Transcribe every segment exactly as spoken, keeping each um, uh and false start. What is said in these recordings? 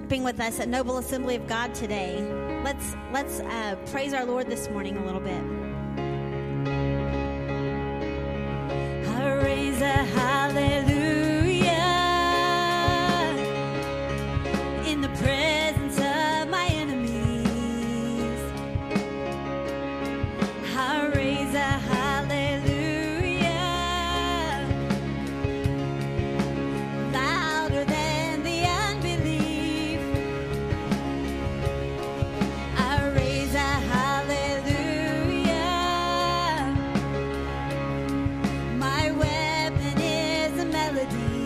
worshiping with us at Noble Assembly of God today. Let's let's uh, praise our Lord this morning a little bit. I raise a hallelujah in the presence of my enemies. I raise a hallelujah louder than the unbelief. I raise a hallelujah. My weapon is a melody.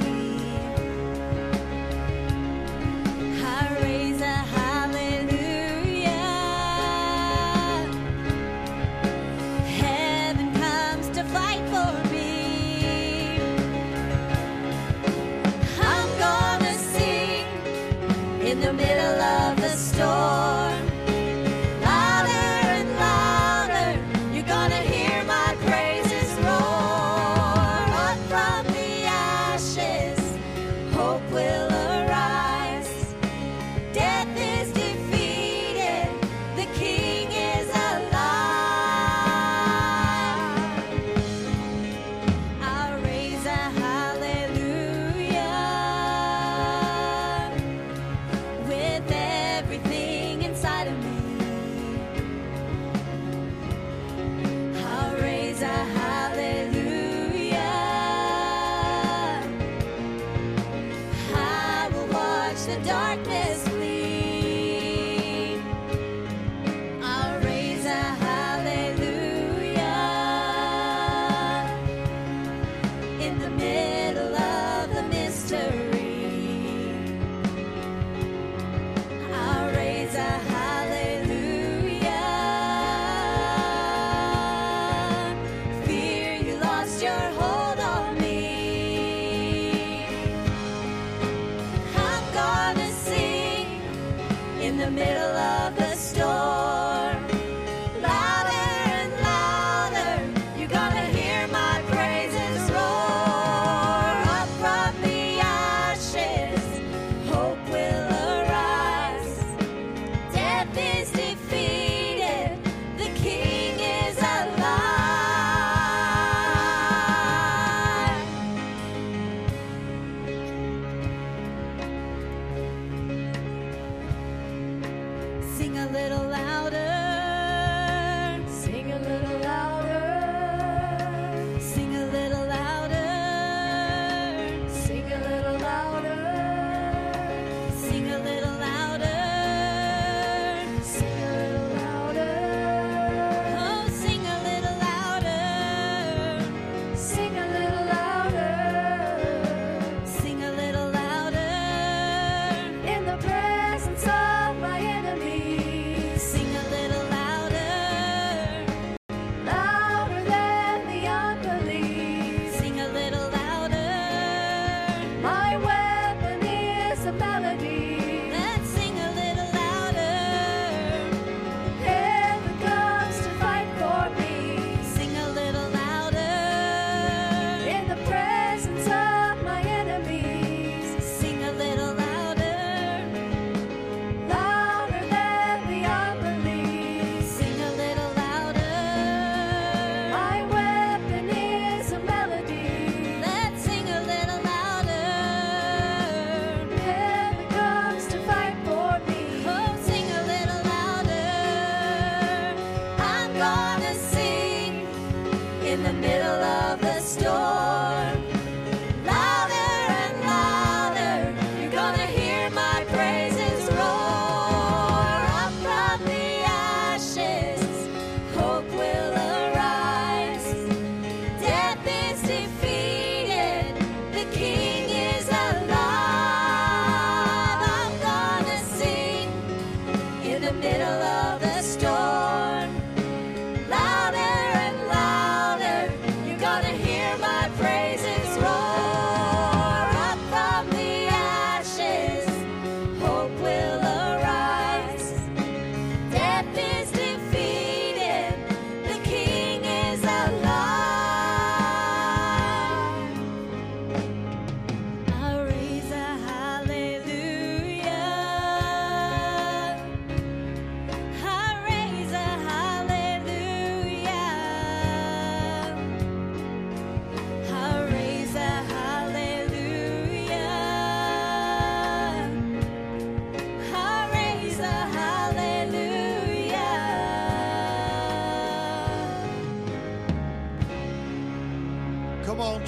I raise a hallelujah. Heaven comes to fight for me. I'm gonna sing in the middle of the storm. Louder and louder, you're gonna hear my praises roar. Up from the ashes, hope will arise. Death is defeated, the King is alive. I'll raise a hallelujah with everything inside of me. I'll raise a hallelujah. I will watch the darkness flee. I'll raise a hallelujah in the middle of the mystery. I'll raise a hallelujah. Fear you lost your hold on me. I'm gonna sing in the middle of the storm. Louder and louder, you're gonna hear my praises roar. Up from the ashes, hope will arise. Death is defeated, the King is alive. Sing a little louder.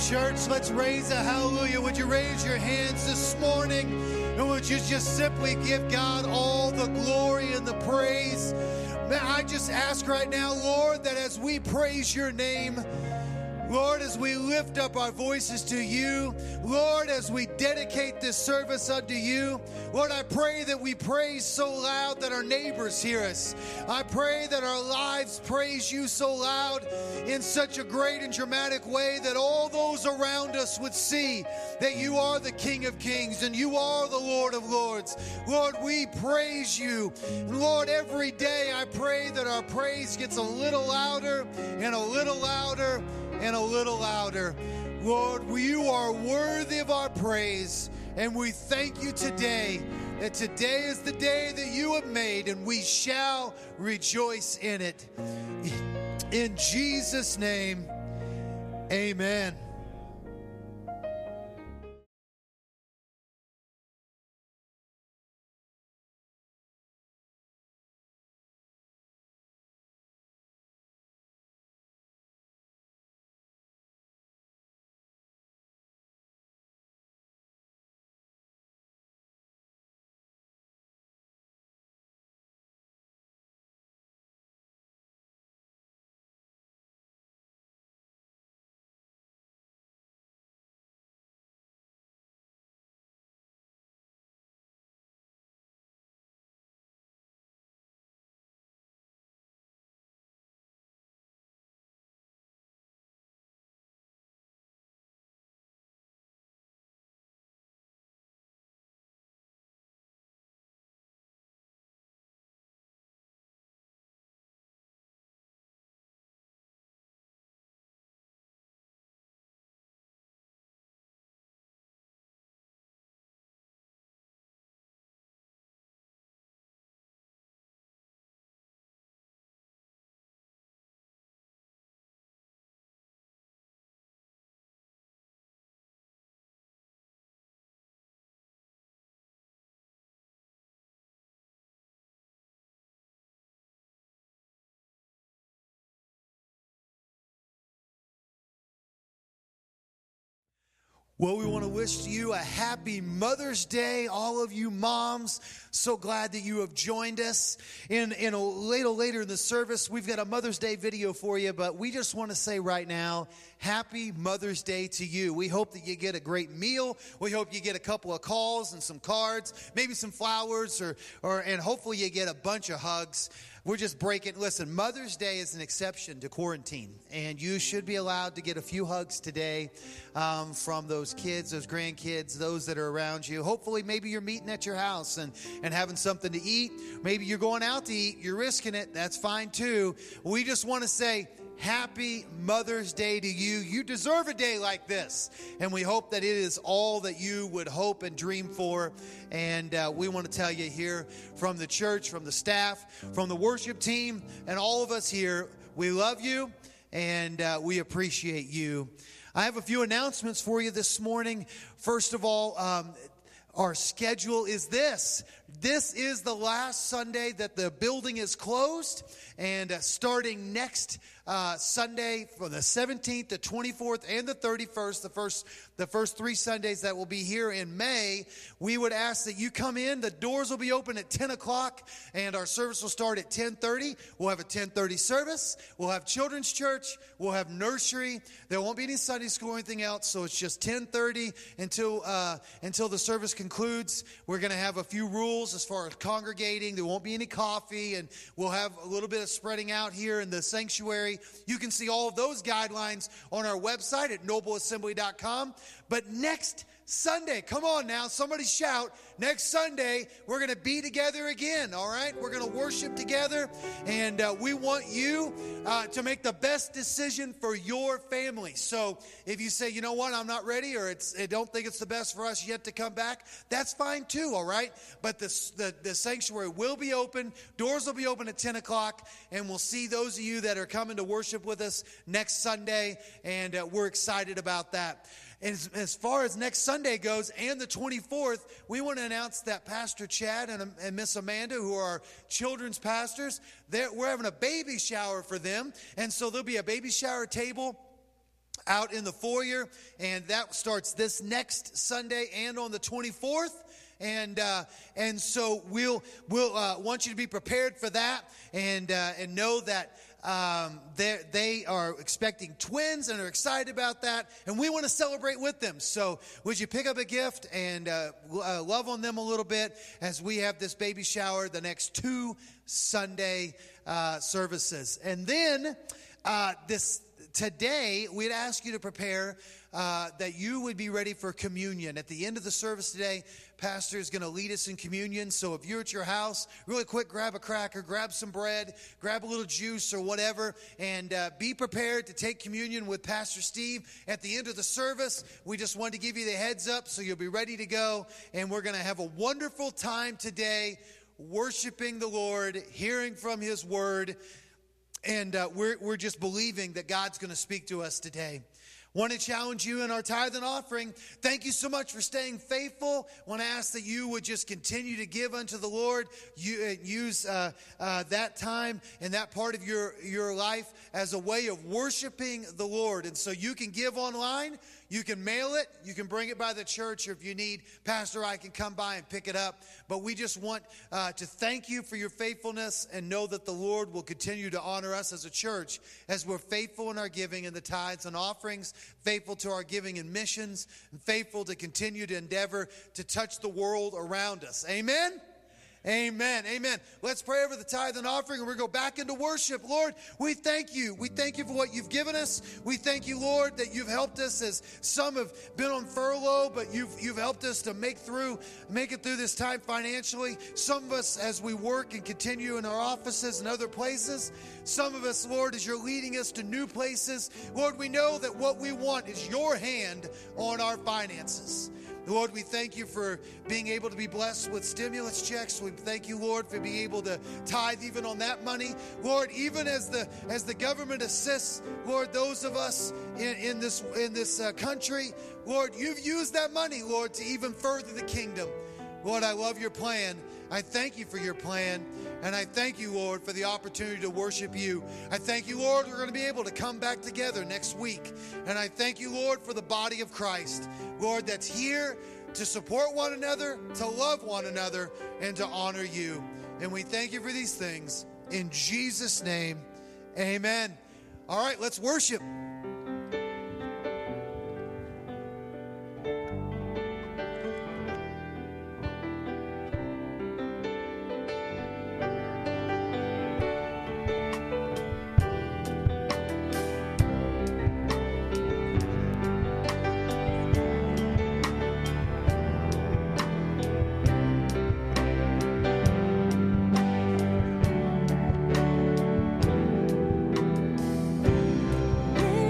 Church, let's raise a hallelujah. Would you raise your hands this morning? And would you just simply give God all the glory and the praise? Man, I just ask right now, Lord, that as we praise your name, Lord, as we lift up our voices to you, Lord, as we dedicate this service unto you, Lord, I pray that we praise so loud that our neighbors hear us. I pray that our lives praise you so loud in such a great and dramatic way that all those around us would see that you are the King of Kings and you are the Lord of Lords. Lord, we praise you. And Lord, every day I pray that our praise gets a little louder and a little louder and a little louder. Lord, you are worthy of our praise, and we thank you today that today is the day that you have made, and we shall rejoice in it. In Jesus' name, amen. Well, we want to wish you a happy Mother's Day, all of you moms. So glad that you have joined us. In, in a little later in the service, we've got a Mother's Day video for you, but we just want to say right now, happy Mother's Day to you. We hope that you get a great meal. We hope you get a couple of calls and some cards, maybe some flowers, or, or and hopefully you get a bunch of hugs. We're just breaking. Listen, Mother's Day is an exception to quarantine, and you should be allowed to get a few hugs today um, from those kids, those grandkids, those that are around you. Hopefully, maybe you're meeting at your house and, and having something to eat. Maybe you're going out to eat. You're risking it. That's fine, too. We just want to say happy Mother's Day to you. You deserve a day like this, and we hope that it is all that you would hope and dream for. And uh, we want to tell you here from the church, from the staff, from the worship team, and all of us here, we love you, and uh, we appreciate you. I have a few announcements for you this morning. First of all, um, our schedule is this. This is the last Sunday that the building is closed, and uh, starting next uh, Sunday from the seventeenth, the twenty-fourth, and the thirty-first, the first the first three Sundays that will be here in May, we would ask that you come in. The doors will be open at ten o'clock, and our service will start at ten thirty. We'll have a ten thirty service. We'll have children's church. We'll have nursery. There won't be any Sunday school or anything else, so it's just ten thirty until uh, until the service concludes. We're going to have a few rules as far as congregating. There won't be any coffee, and we'll have a little bit of spreading out here in the sanctuary. You can see all of those guidelines on our website at noble assembly dot com. But next Sunday, come on now, somebody shout, next Sunday, we're going to be together again, all right? We're going to worship together, and uh, we want you uh, to make the best decision for your family. So if you say, you know what, I'm not ready, or it's, I don't think it's the best for us yet to come back, that's fine too, all right? But the, the, the sanctuary will be open, doors will be open at ten o'clock, and we'll see those of you that are coming to worship with us next Sunday, and uh, we're excited about that. As, as far as next Sunday goes, and the twenty-fourth, we want to announce that Pastor Chad and, and Miss Amanda, who are our children's pastors, we're having a baby shower for them. And so there'll be a baby shower table out in the foyer, and that starts this next Sunday and on the twenty-fourth. And uh, and so we'll we'll uh, want you to be prepared for that, and uh, and know that um, they they are expecting twins and are excited about that, and we want to celebrate with them. So would you pick up a gift and uh, uh, love on them a little bit as we have this baby shower the next two Sunday uh, services, and then uh, this. Today, we'd ask you to prepare uh, that you would be ready for communion. At the end of the service today, Pastor is going to lead us in communion. So if you're at your house, really quick, grab a cracker, grab some bread, grab a little juice or whatever, and uh, be prepared to take communion with Pastor Steve. At the end of the service, we just wanted to give you the heads up so you'll be ready to go. And we're going to have a wonderful time today worshiping the Lord, hearing from His Word. And uh, we're we're just believing that God's going to speak to us today. Want to challenge you in our tithe and offering. Thank you so much for staying faithful. Want to ask that you would just continue to give unto the Lord. You uh, use uh, uh, that time and that part of your, your life as a way of worshiping the Lord. And so you can give online. You can mail it. You can bring it by the church, or if you need, Pastor, I can come by and pick it up. But we just want uh, to thank you for your faithfulness and know that the Lord will continue to honor us as a church as we're faithful in our giving in the tithes and offerings, faithful to our giving in missions, and faithful to continue to endeavor to touch the world around us. Amen? Amen. Amen. Let's pray over the tithe and offering, and we're going to go back into worship. Lord, we thank you. We thank you for what you've given us. We thank you, Lord, that you've helped us as some have been on furlough, but you've you've helped us to make through, make it through this time financially. Some of us as we work and continue in our offices and other places. Some of us, Lord, as you're leading us to new places. Lord, we know that what we want is your hand on our finances. Lord, we thank you for being able to be blessed with stimulus checks. We thank you, Lord, for being able to tithe even on that money. Lord, even as the as the government assists, Lord, those of us in, in this in this uh, country, Lord, you've used that money, Lord, to even further the kingdom. Lord, I love your plan. I thank you for your plan. And I thank you, Lord, for the opportunity to worship you. I thank you, Lord, we're going to be able to come back together next week. And I thank you, Lord, for the body of Christ, Lord, that's here to support one another, to love one another, and to honor you. And we thank you for these things. In Jesus' name, amen. All right, let's worship. When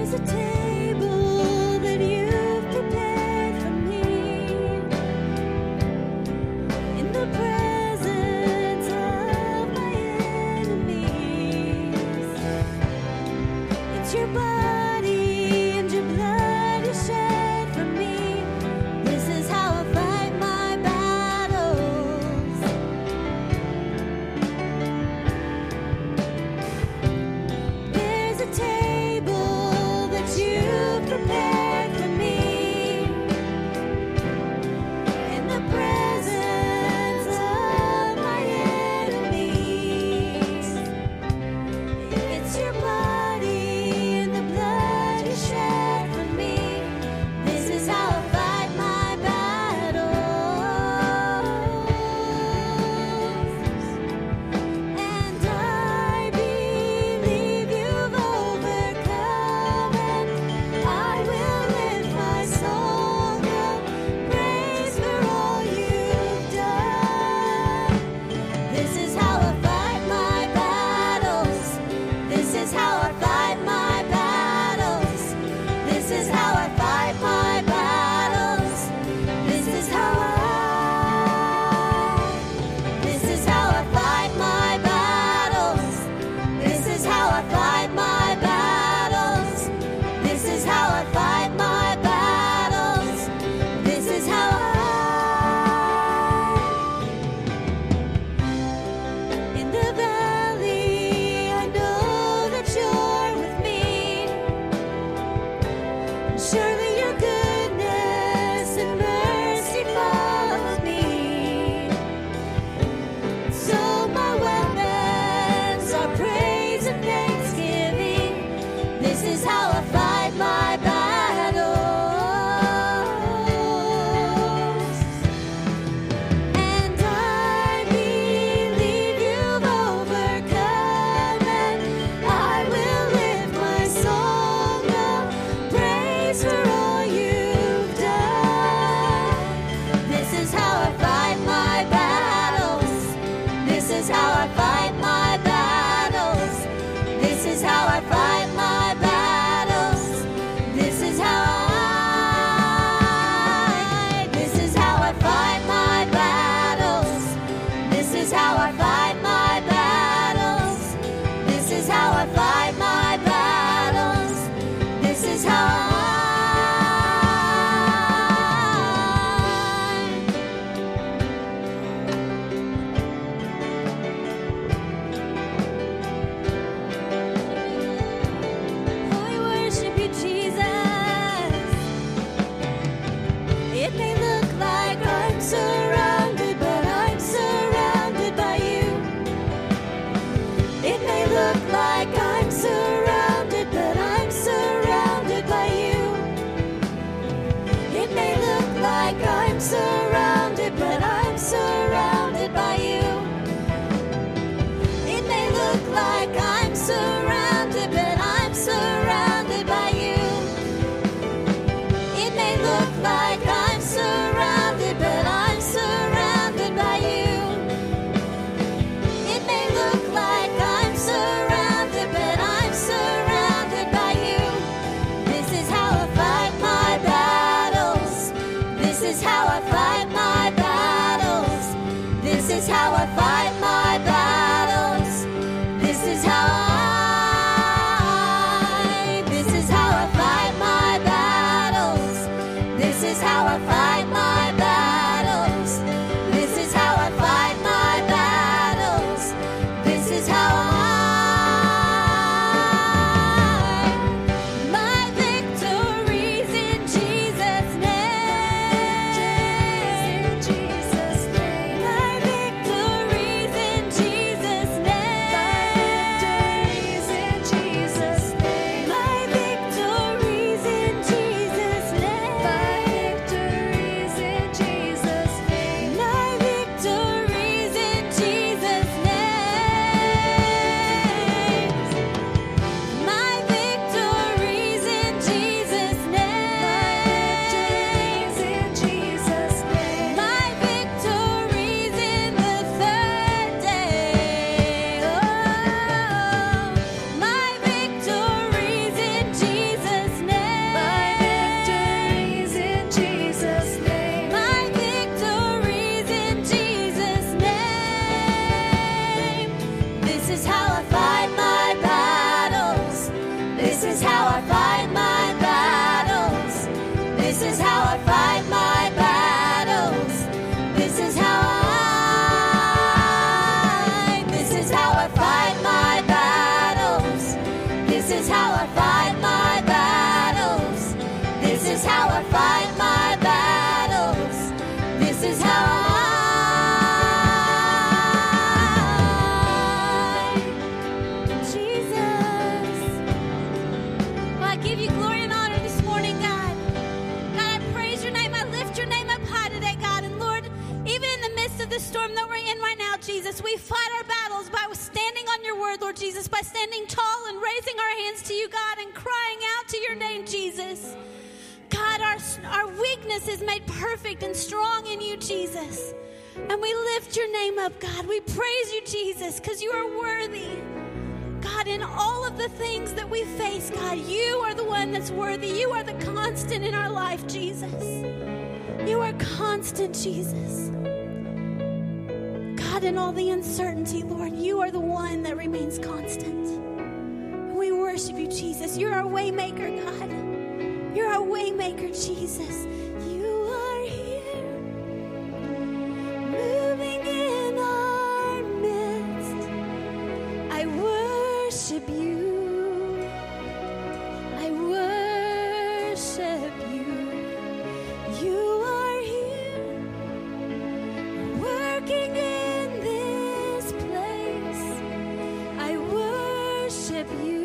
This is how I, this is how I fight my battles. This is how I fight my battles. This is how I fight my battles. This is how I, Jesus. Well, I give you glory and honor this morning, God. God, I praise your name. I lift your name up high today, God. And Lord, even in the midst of the storm that we're in right now, Jesus, we fight our battles by standing on your word, Lord Jesus, by standing tall and raising our hands to you, God, and crying out to your name, Jesus. God, our, our weakness is made perfect and strong in you, Jesus. And we lift your name up, God. We praise you, Jesus, because you are worthy. God, in all of the things that we face, God, you are the one that's worthy. You are the constant in our life, Jesus. You are constant, Jesus. God, in all the uncertainty, Lord, you are the one that remains constant. We worship you, Jesus. You're our way maker, God. You're our way maker, Jesus. You are here, moving in our midst. I worship you. I worship you. You are here, working in this place. I worship you.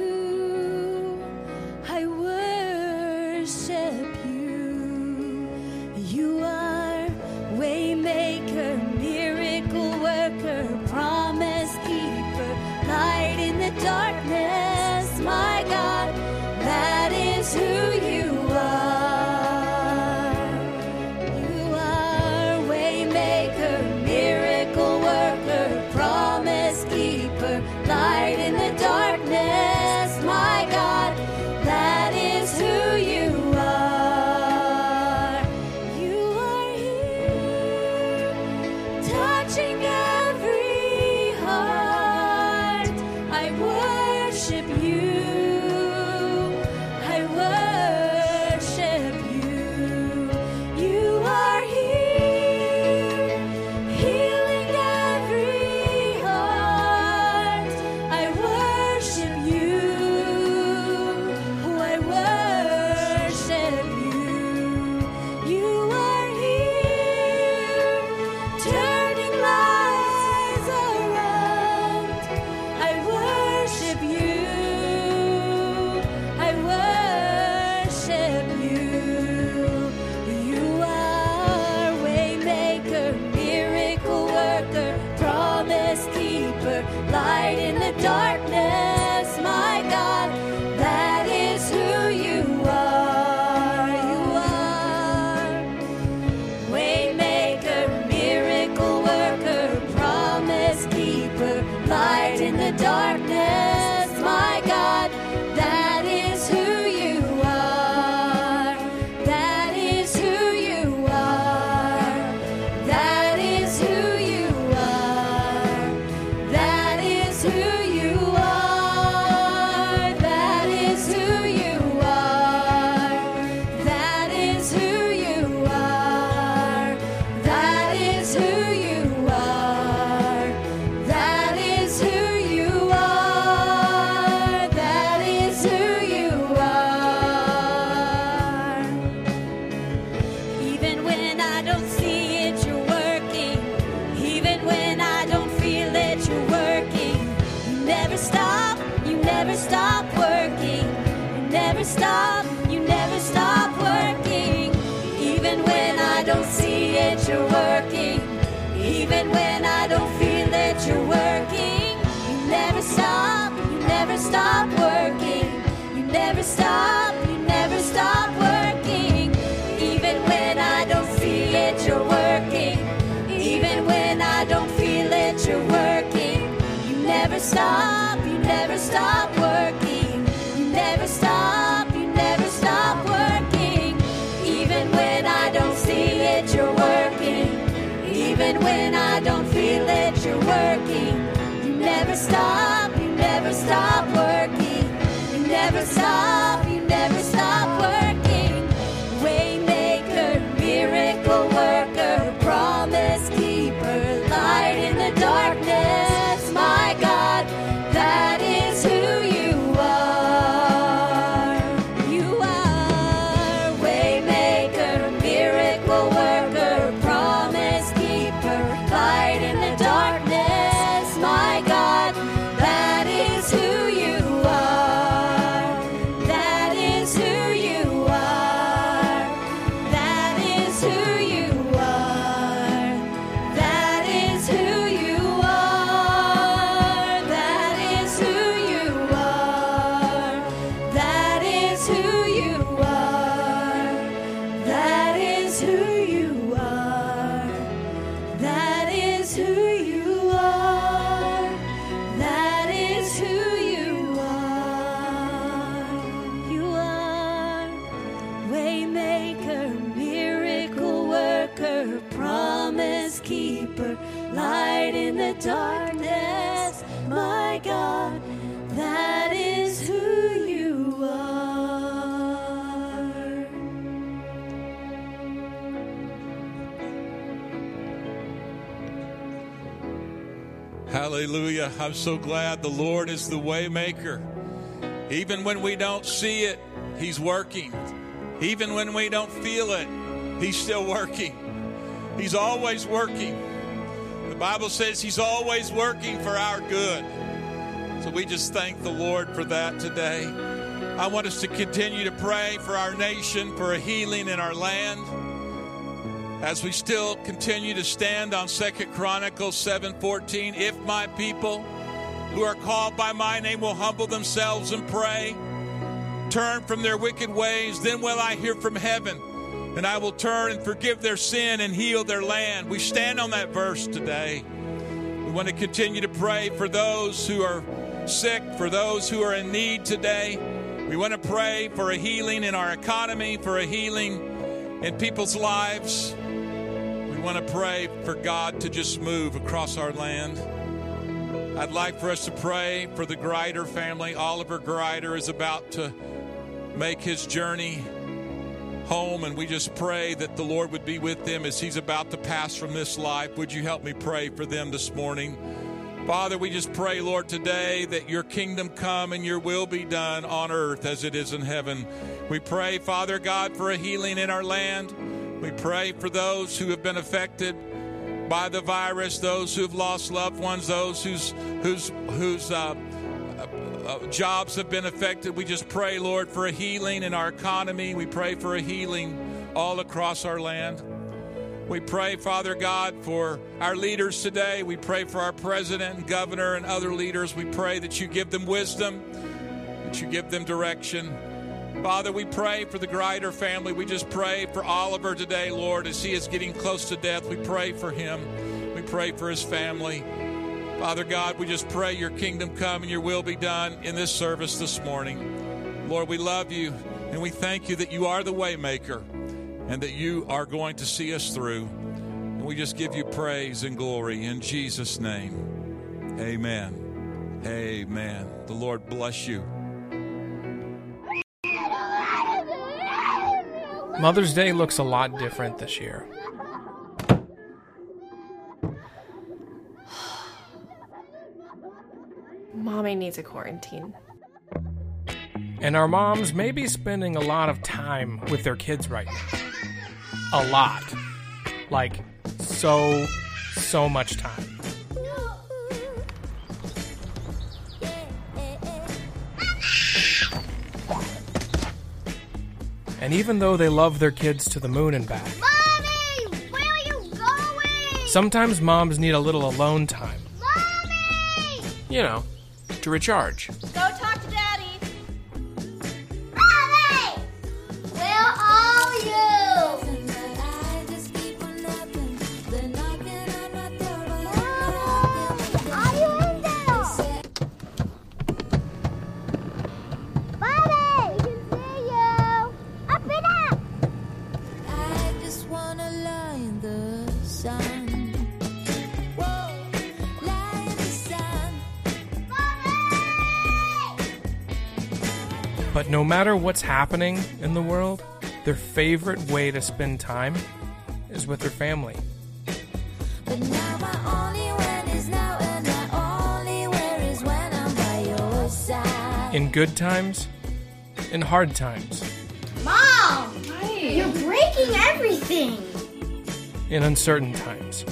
I worship you. You are waymaker, miracle worker, promise keeper, light in the darkness. My God, that is who you are. You are waymaker, miracle worker, promise keeper, light in the darkness. My God, that is who you are. You are here, touching every heart. I worship you. I worship you. You are here, healing every heart. I worship you. I worship you. You are here, turning lives around. I worship you. I worship you. You are waymaker, miracle worker, promise keeper, light in the darkness. My God, that is who you are. You are waymaker, miracle worker, promise keeper, light in the darkness. My God, that is who you are. That is who you are. That is who you are. That is who you are. That is who you are. That is who you are. That is who you are. That is who you are. That is who you are. Even when I don't see it, you're working. Even when I don't feel it, you're working. You never stop. You never stop working. You never stop. You never stop working. Even when I don't see it, you're working. Even when I don't feel it, you're working. You never stop. You never stop working. You never stop. You never stop working. Even when I don't see it, you're working. Even when I don't feel it, you're working. You never stop. You never stop working. You never stop. You never stop working. Even when I don't see it, you're working. Even when I don't feel it, you're working. You never stop. You never stop working. You never stop. You never stop working. Waymaker, miracle worker, promise the darkness, my God, that is who you are. Hallelujah. I'm so glad the Lord is the way maker. Even when we don't see it, He's working. Even when we don't feel it, He's still working. He's always working. The Bible says He's always working for our good. So we just thank the Lord for that today. I want us to continue to pray for our nation, for a healing in our land. As we still continue to stand on Second Chronicles seven fourteen, if my people who are called by my name will humble themselves and pray, turn from their wicked ways, then will I hear from heaven, and I will turn and forgive their sin and heal their land. We stand on that verse today. We want to continue to pray for those who are sick, for those who are in need today. We want to pray for a healing in our economy, for a healing in people's lives. We want to pray for God to just move across our land. I'd like for us to pray for the Grider family. Oliver Grider is about to make his journey home, and we just pray that the Lord would be with them as he's about to pass from this life. Would you help me pray for them this morning? Father, we just pray, Lord, today that your kingdom come and your will be done on earth as it is in heaven. We pray, Father God, for a healing in our land. We pray for those who have been affected by the virus, those who have lost loved ones, those whose whose whose uh, uh, jobs have been affected. We just pray, Lord, for a healing in our economy. We pray for a healing all across our land. We pray, Father God, for our leaders today. We pray for our president and governor and other leaders. We pray that you give them wisdom, that you give them direction. Father, we pray for the Grider family. We just pray for Oliver today, Lord, as he is getting close to death. We pray for him. We pray for his family. Father God, we just pray your kingdom come and your will be done in this service this morning. Lord, we love you, and we thank you that you are the way maker and that you are going to see us through. And we just give you praise and glory in Jesus' name. Amen. Amen. The Lord bless you. Mother's Day looks a lot different this year. Mommy needs a quarantine. And our moms may be spending a lot of time with their kids right now. A lot. Like, so, so much time. And even though they love their kids to the moon and back, Mommy! Where are you going? sometimes moms need a little alone time. Mommy! You know, to recharge. Go talk to Daddy. Mommy! Where are you? Are you in there? Mommy! We can see you. Up and up! I just wanna lie in the sun. Whoa, lie in the sun. But no matter what's happening in the world, their favorite way to spend time is with their family. But now my only win is now, and my only wear is when I'm by your side. In good times, in hard times, Mom! You're breaking everything! in uncertain times.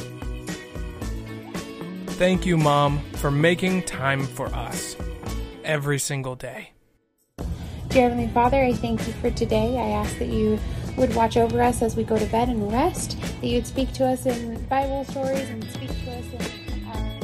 Thank you, Mom, for making time for us every single day. Dear Heavenly Father, I thank you for today. I ask that you would watch over us as we go to bed and rest, that you would speak to us in Bible stories and speak to us in uh...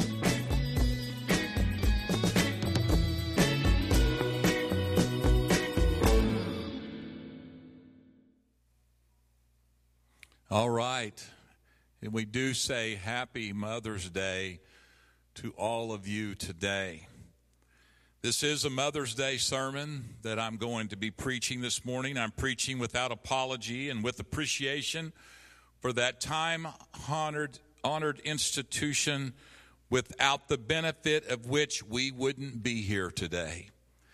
All right. And we do say happy Mother's Day to all of you today. This is a Mother's Day sermon that I'm going to be preaching this morning. I'm preaching without apology and with appreciation for that time-honored honored institution without the benefit of which we wouldn't be here today.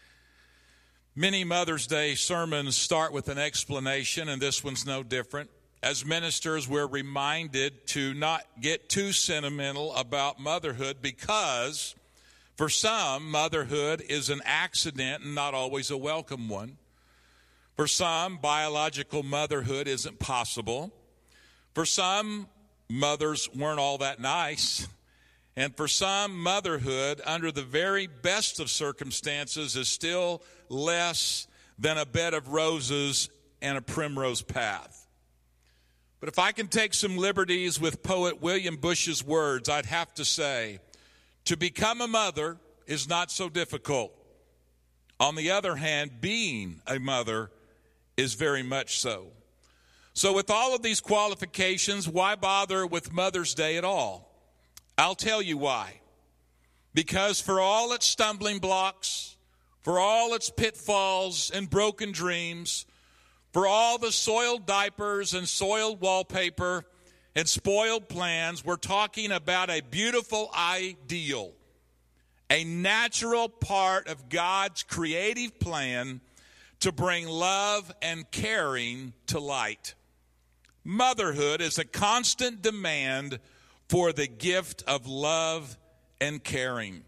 Many Mother's Day sermons start with an explanation, and this one's no different. As ministers, we're reminded to not get too sentimental about motherhood because for some, motherhood is an accident and not always a welcome one. For some, biological motherhood isn't possible. For some, mothers weren't all that nice. And for some, motherhood, under the very best of circumstances, is still less than a bed of roses and a primrose path. But if I can take some liberties with poet William Bush's words, I'd have to say, to become a mother is not so difficult. On the other hand, being a mother is very much so. So with all of these qualifications, why bother with Mother's Day at all? I'll tell you why. Because for all its stumbling blocks, for all its pitfalls and broken dreams, for all the soiled diapers and soiled wallpaper and spoiled plans, we're talking about a beautiful ideal, a natural part of God's creative plan to bring love and caring to light. Motherhood is a constant demand for the gift of love and caring.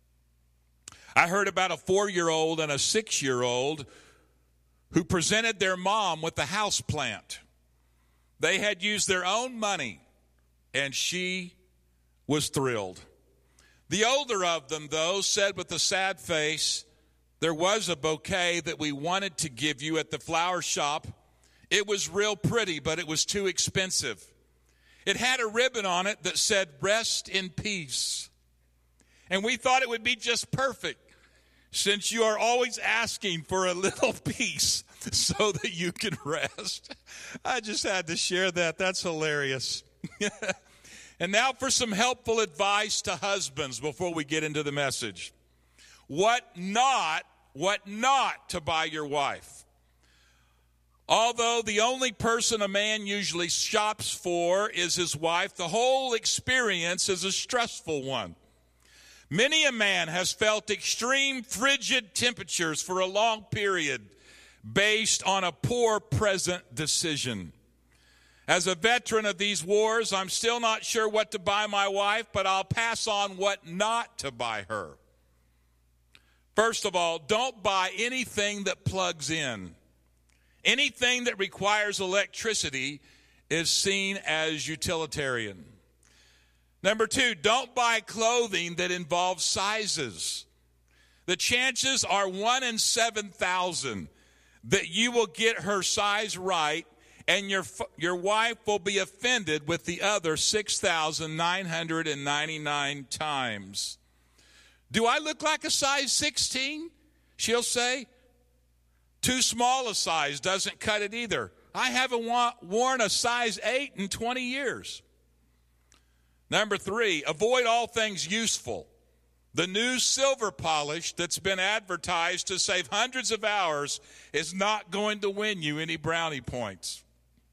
I heard about a four-year-old and a six-year-old who presented their mom with a house plant. They had used their own money, and she was thrilled. The older of them, though, said with a sad face, "There was a bouquet that we wanted to give you at the flower shop. It was real pretty, but it was too expensive. It had a ribbon on it that said, 'Rest in peace.' And we thought it would be just perfect, since you are always asking for a little peace so that you can rest." I just had to share that. That's hilarious. And now for some helpful advice to husbands before we get into the message. What not, what not to buy your wife. Although the only person a man usually shops for is his wife, the whole experience is a stressful one. Many a man has felt extreme frigid temperatures for a long period based on a poor present decision. As a veteran of these wars, I'm still not sure what to buy my wife, but I'll pass on what not to buy her. First of all, don't buy anything that plugs in. Anything that requires electricity is seen as utilitarian. Number two, don't buy clothing that involves sizes. The chances are one in seven thousand that you will get her size right, and your your wife will be offended with the other six thousand nine hundred ninety-nine times. Do I look like a size sixteen? She'll say. Too small a size doesn't cut it either. I haven't wa- worn a size eight in twenty years. Number three, avoid all things useful. The new silver polish that's been advertised to save hundreds of hours is not going to win you any brownie points.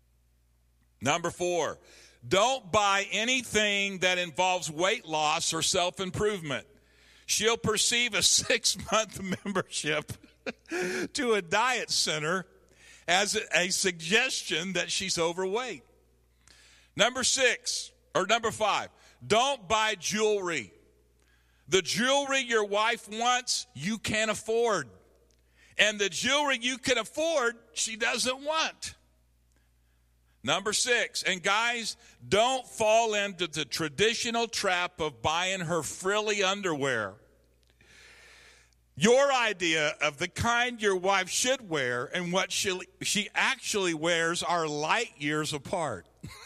Number four, don't buy anything that involves weight loss or self-improvement. She'll perceive a six-month membership to a diet center as a suggestion that she's overweight. Number six, or number five, don't buy jewelry. The jewelry your wife wants, you can't afford. And the jewelry you can afford, she doesn't want. Number six, and guys, don't fall into the traditional trap of buying her frilly underwear. Your idea of the kind your wife should wear and what she, she actually wears are light years apart.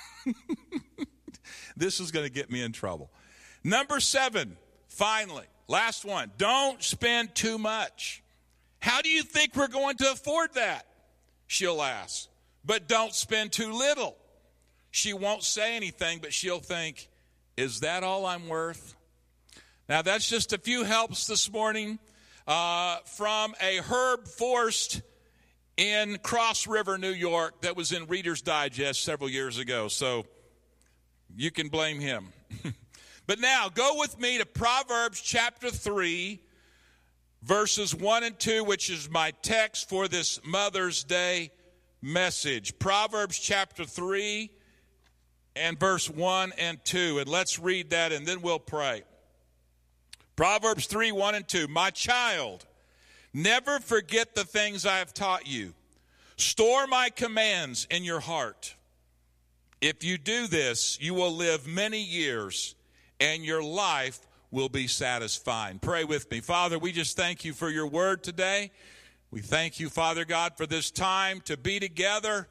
This is going to get me in trouble. Number seven, finally, last one, don't spend too much. How do you think we're going to afford that? She'll ask. But don't spend too little. She won't say anything, but she'll think, is that all I'm worth? Now, that's just a few helps this morning. Uh, from a Herb Forst in Cross River, New York, that was in Reader's Digest several years ago. So you can blame him. But now, go with me to Proverbs chapter three, verses one and two, which is my text for this Mother's Day message. Proverbs chapter three and verse one and two. And let's read that and then we'll pray. Proverbs three, one and two. My child, never forget the things I have taught you. Store my commands in your heart. If you do this, you will live many years and your life will be satisfying. Pray with me. Father, we just thank you for your word today. We thank you, Father God, for this time to be together,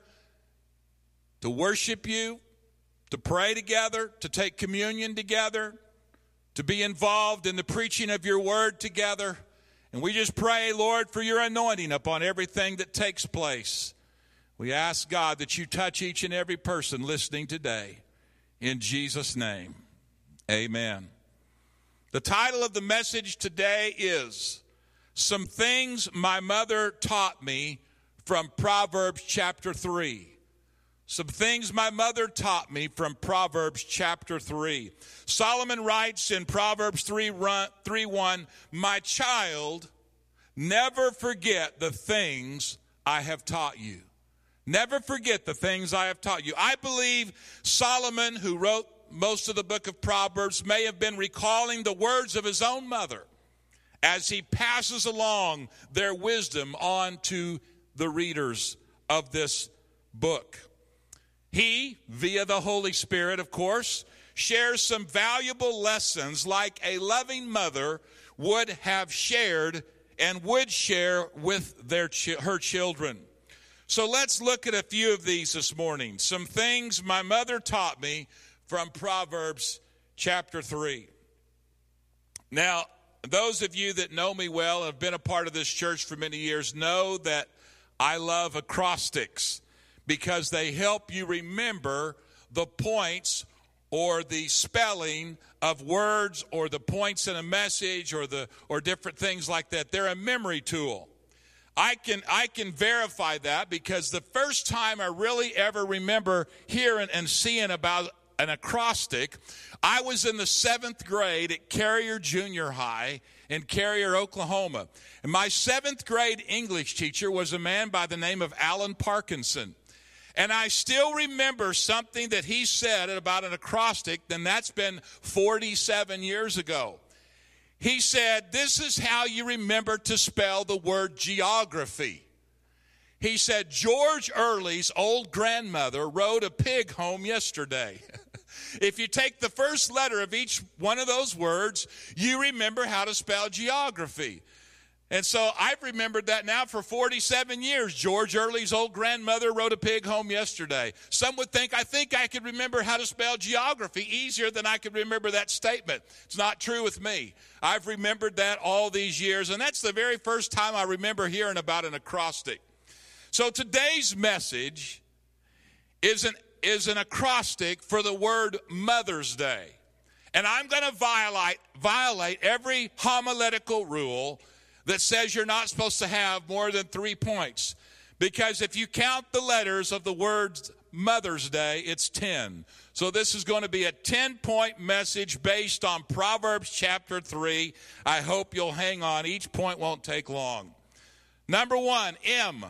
to worship you, to pray together, to take communion together, to be involved in the preaching of your word together. And we just pray, Lord, for your anointing upon everything that takes place. We ask, God, that you touch each and every person listening today. In Jesus' name, amen. The title of the message today is Some Things My Mother Taught Me from Proverbs chapter three. Some things my mother taught me from Proverbs chapter three. Solomon writes in Proverbs three one, my child, never forget the things I have taught you. Never forget the things I have taught you. I believe Solomon, who wrote most of the book of Proverbs, may have been recalling the words of his own mother as he passes along their wisdom on to the readers of this book. He, via the Holy Spirit, of course, shares some valuable lessons like a loving mother would have shared and would share with their her children. So let's look at a few of these this morning. Some things my mother taught me from Proverbs chapter three. Now, those of you that know me well and have been a part of this church for many years know that I love acrostics because they help you remember the points or the spelling of words or the points in a message or the or different things like that. They're a memory tool. I can I can verify that because the first time I really ever remember hearing and seeing about an acrostic, I was in the seventh grade at Carrier Junior High in Carrier, Oklahoma. And my seventh grade English teacher was a man by the name of Alan Parkinson. And I still remember something that he said about an acrostic, and that's been forty-seven years ago. He said, this is how you remember to spell the word geography. He said, George Early's old grandmother rode a pig home yesterday. If you take the first letter of each one of those words, you remember how to spell geography. And so I've remembered that now for forty-seven years. George Early's old grandmother rode a pig home yesterday. Some would think, I think I could remember how to spell geography easier than I could remember that statement. It's not true with me. I've remembered that all these years, and that's the very first time I remember hearing about an acrostic. So today's message is an, is an acrostic for the word Mother's Day. And I'm going to violate, violate every homiletical rule that says you're not supposed to have more than three points. Because if you count the letters of the word Mother's Day, it's ten. So this is going to be a ten-point message based on Proverbs chapter three. I hope you'll hang on. Each point won't take long. Number one, M.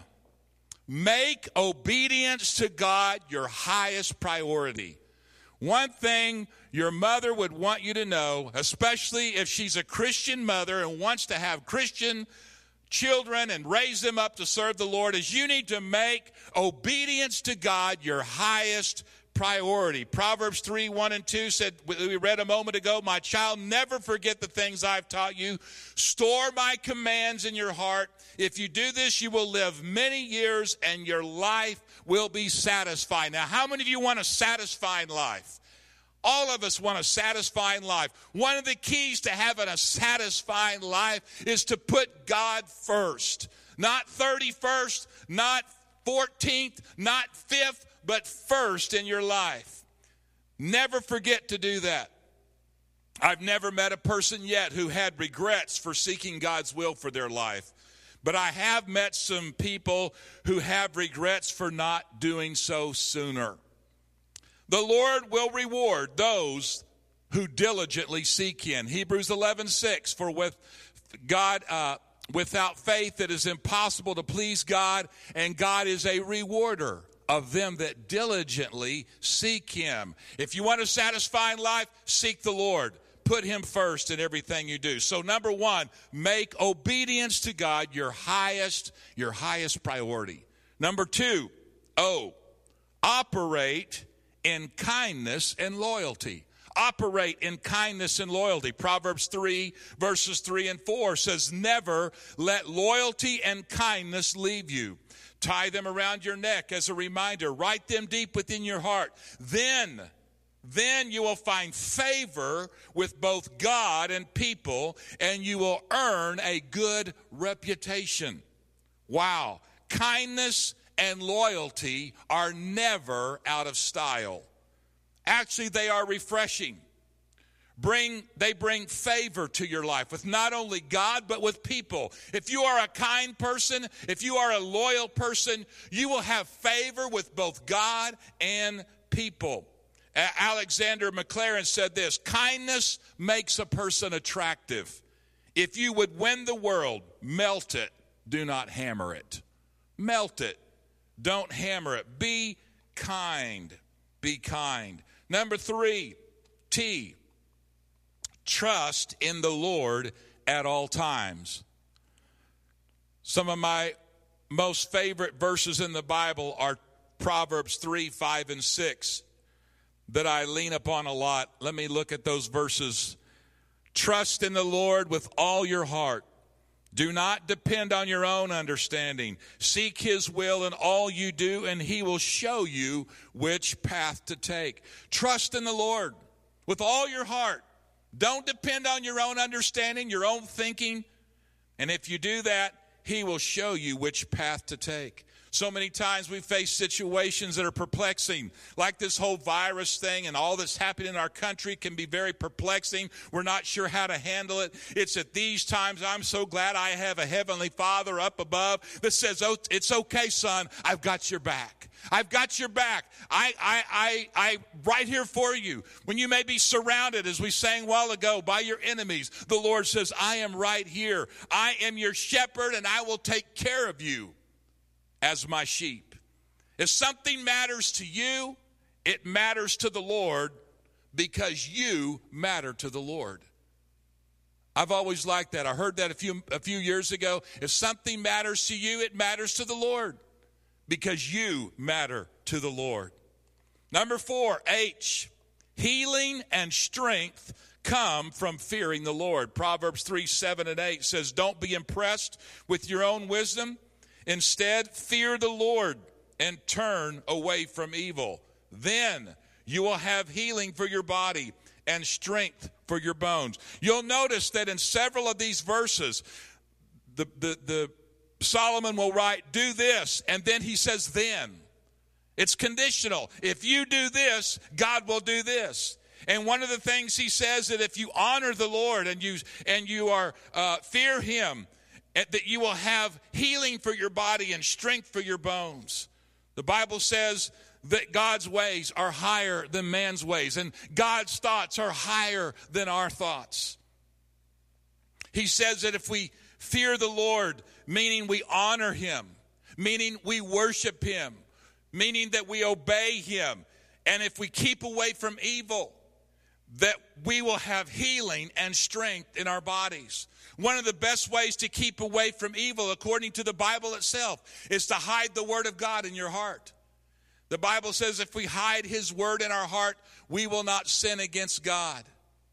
Make obedience to God your highest priority. One thing your mother would want you to know, especially if she's a Christian mother and wants to have Christian children and raise them up to serve the Lord, is you need to make obedience to God your highest priority. Proverbs three, one and two said, we read a moment ago, my child, never forget the things I've taught you. Store my commands in your heart. If you do this, you will live many years and your life will be satisfied. Now, how many of you want a satisfying life? All of us want a satisfying life. One of the keys to having a satisfying life is to put God first. Not thirty-first, not fourteenth, not fifth, but first in your life. Never forget to do that. I've never met a person yet who had regrets for seeking God's will for their life. But I have met some people who have regrets for not doing so sooner. The Lord will reward those who diligently seek him. Hebrews eleven six, for with God, uh, without faith it is impossible to please God, and God is a rewarder of them that diligently seek him. If you want a satisfying life, seek the Lord. Put him first in everything you do. So number one, make obedience to God your highest, your highest priority. Number two, O, operate in kindness and loyalty. Operate in kindness and loyalty. Proverbs three, verses three and four says, never let loyalty and kindness leave you. Tie them around your neck as a reminder. Write them deep within your heart. Then, then you will find favor with both God and people, and you will earn a good reputation. Wow. Kindness and loyalty are never out of style. Actually, they are refreshing. Bring, they bring favor to your life with not only God, but with people. If you are a kind person, if you are a loyal person, you will have favor with both God and people. Alexander McLaren said this, kindness makes a person attractive. If you would win the world, melt it, do not hammer it. Melt it, don't hammer it. Be kind, be kind. Number three, T, trust in the Lord at all times. Some of my most favorite verses in the Bible are Proverbs three, five, and six that I lean upon a lot. Let me look at those verses. Trust in the Lord with all your heart. Do not depend on your own understanding. Seek his will in all you do, and he will show you which path to take. Trust in the Lord with all your heart. Don't depend on your own understanding, your own thinking. And if you do that, he will show you which path to take. So many times we face situations that are perplexing, like this whole virus thing and all that's happening in our country can be very perplexing. We're not sure how to handle it. It's at these times I'm so glad I have a Heavenly Father up above that says, oh, it's okay, son, I've got your back. I've got your back. I, I, I, I, right here for you. When you may be surrounded, as we sang a while ago, by your enemies, the Lord says, I am right here. I am your shepherd, and I will take care of you as my sheep. If something matters to you, it matters to the Lord because you matter to the Lord. I've always liked that. I heard that a few, a few years ago. If something matters to you, it matters to the Lord because you matter to the Lord. Number four, H, healing and strength come from fearing the Lord. Proverbs three, seven, and eight says, don't be impressed with your own wisdom. Instead, fear the Lord and turn away from evil. Then you will have healing for your body and strength for your bones. You'll notice that in several of these verses, the, the, the Solomon will write, do this, and then he says then. It's conditional. If you do this, God will do this. And one of the things he says that if you honor the Lord and you and you are uh, fear him, that you will have healing for your body and strength for your bones. The Bible says that God's ways are higher than man's ways, and God's thoughts are higher than our thoughts. He says that if we fear the Lord, meaning we honor him, meaning we worship him, meaning that we obey him, and if we keep away from evil, that we will have healing and strength in our bodies. One of the best ways to keep away from evil, according to the Bible itself, is to hide the word of God in your heart. The Bible says if we hide his word in our heart, we will not sin against God.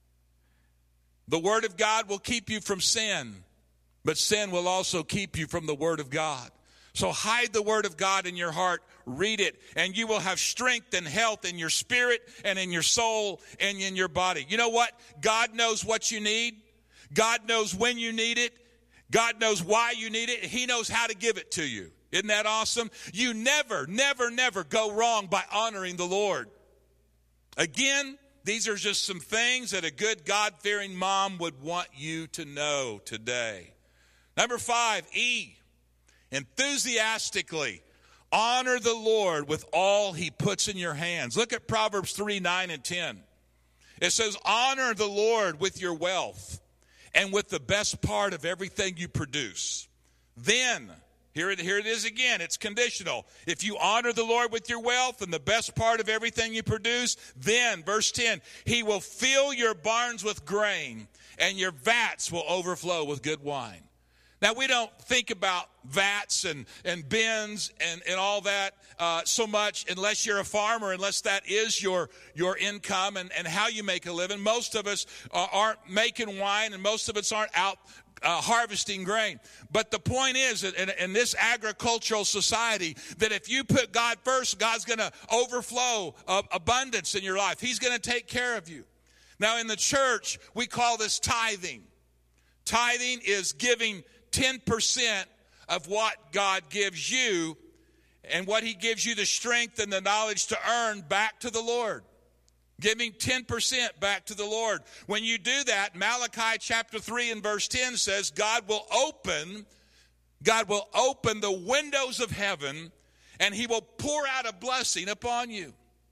The word of God will keep you from sin, but sin will also keep you from the word of God. So hide the word of God in your heart, read it, and you will have strength and health in your spirit and in your soul and in your body. You know what? God knows what you need. God knows when you need it. God knows why you need it. He knows how to give it to you. Isn't that awesome? You never, never, never go wrong by honoring the Lord. Again, these are just some things that a good God-fearing mom would want you to know today. Number five, E, enthusiastically honor the Lord with all he puts in your hands. Look at Proverbs three, nine, and ten. It says, honor the Lord with your wealth and with the best part of everything you produce. Then, here it, here it is again, it's conditional. If you honor the Lord with your wealth and the best part of everything you produce, then, verse ten, he will fill your barns with grain and your vats will overflow with good wine. Now, we don't think about vats and, and bins and, and all that uh, so much unless you're a farmer, unless that is your, your income and, and how you make a living. Most of us uh, aren't making wine, and most of us aren't out uh, harvesting grain. But the point is, in, in this agricultural society, that if you put God first, God's going to overflow uh, abundance in your life. He's going to take care of you. Now, in the church, we call this tithing. Tithing is giving ten percent of what God gives you and what he gives you the strength and the knowledge to earn back to the Lord. Giving ten percent back to the Lord. When you do that, Malachi chapter three and verse ten says, God will open, God will open the windows of heaven and he will pour out a blessing upon you.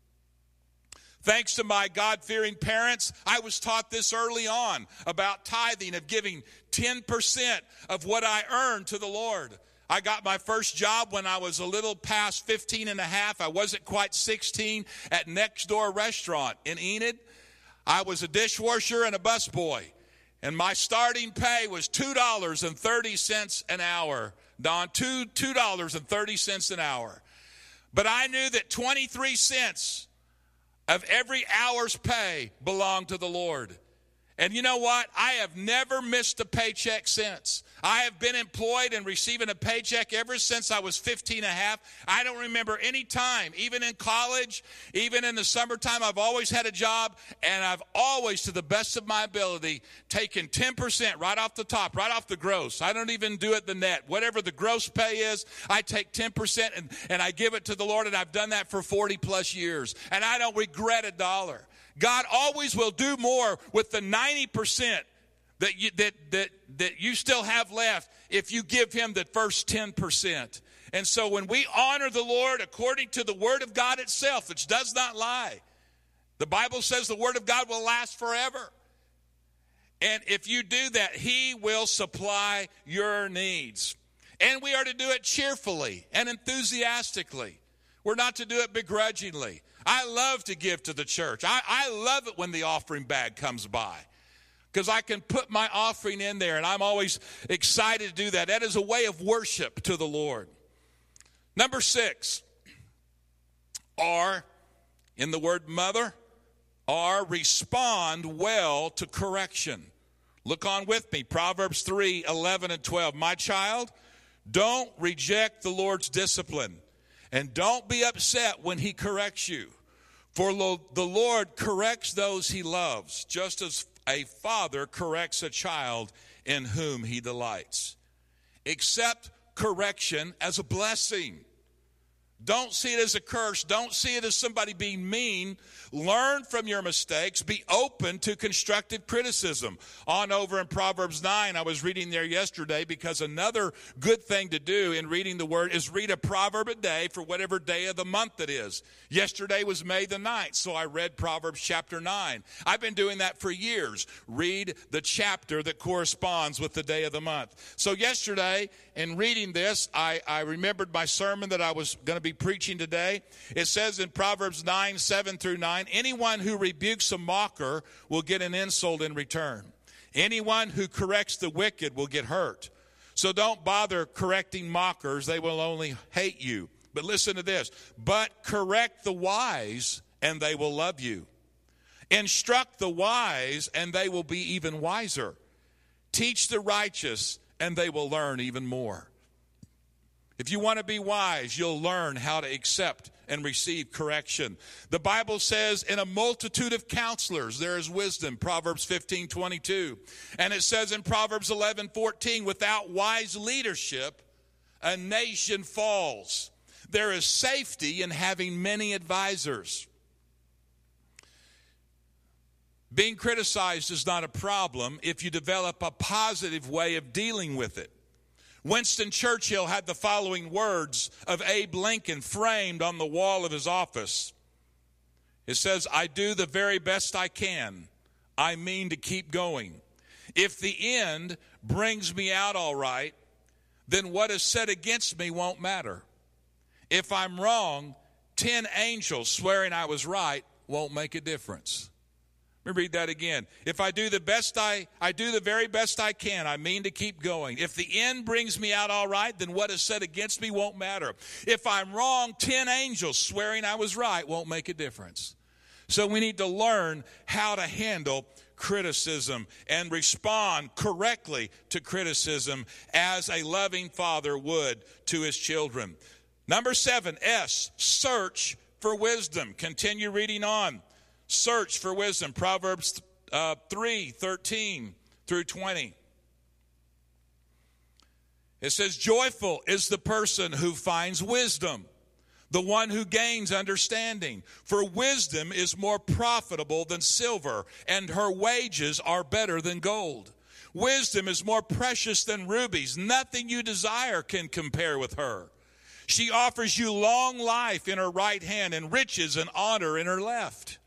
Thanks to my God-fearing parents, I was taught this early on about tithing, of giving ten percent of what I earned to the Lord. I got my first job when I was a little past fifteen and a half. I wasn't quite sixteen, at Next Door Restaurant in Enid. I was a dishwasher and a busboy, and my starting pay was two dollars and thirty cents an hour. Don, two, two dollars and thirty cents an hour. But I knew that twenty-three cents of every hour's pay belonged to the Lord. And you know what? I have never missed a paycheck since. I have been employed and receiving a paycheck ever since I was fifteen and a half. I don't remember any time, even in college, even in the summertime, I've always had a job, and I've always, to the best of my ability, taken ten percent right off the top, right off the gross. I don't even do it the net. Whatever the gross pay is, I take ten percent and, and I give it to the Lord, and I've done that for forty plus years. And I don't regret a dollar. God always will do more with the ninety percent that you, that, that, that you still have left if you give him the first ten percent. And so when we honor the Lord according to the word of God itself, which does not lie, the Bible says the word of God will last forever. And if you do that, he will supply your needs. And we are to do it cheerfully and enthusiastically. We're not to do it begrudgingly. I love to give to the church. I, I love it when the offering bag comes by, because I can put my offering in there, and I'm always excited to do that. That is a way of worship to the Lord. Number six, R, in the word mother, R, respond well to correction. Look on with me, Proverbs three, eleven and twelve. My child, don't reject the Lord's discipline, and don't be upset when he corrects you. For the Lord corrects those he loves, just as a father corrects a child in whom he delights. Accept correction as a blessing. Don't see it as a curse. Don't see it as somebody being mean. Learn from your mistakes. Be open to constructive criticism. On over in Proverbs nine, I was reading there yesterday, because another good thing to do in reading the word is read a proverb a day for whatever day of the month it is. Yesterday was May the ninth, so I read Proverbs chapter nine. I've been doing that for years. Read the chapter that corresponds with the day of the month. So yesterday, in reading this, I, I remembered my sermon that I was going to be preaching today. It says in Proverbs nine, seven through nine, anyone who rebukes a mocker will get an insult in return. Anyone who corrects the wicked will get hurt. So don't bother correcting mockers. They will only hate you. But listen to this. But correct the wise, and they will love you. Instruct the wise, and they will be even wiser. Teach the righteous, and they will learn even more. If you want to be wise, you'll learn how to accept and receive correction. The Bible says, in a multitude of counselors there is wisdom, Proverbs fifteen, twenty-two. And it says in Proverbs eleven, fourteen, without wise leadership, a nation falls. There is safety in having many advisors. Being criticized is not a problem if you develop a positive way of dealing with it. Winston Churchill had the following words of Abe Lincoln framed on the wall of his office. It says, I do the very best I can. I mean to keep going. If the end brings me out all right, then what is said against me won't matter. If I'm wrong, ten angels swearing I was right won't make a difference. Let me read that again. If I do the best I, I do the very best I can, I mean to keep going. If the end brings me out all right, then what is said against me won't matter. If I'm wrong, ten angels swearing I was right won't make a difference. So we need to learn how to handle criticism and respond correctly to criticism as a loving father would to his children. Number seven, S, search for wisdom. Continue reading on. Search for wisdom. Proverbs uh, three, thirteen through twenty. It says, joyful is the person who finds wisdom, the one who gains understanding. For wisdom is more profitable than silver, and her wages are better than gold. Wisdom is more precious than rubies. Nothing you desire can compare with her. She offers you long life in her right hand and riches and honor in her left.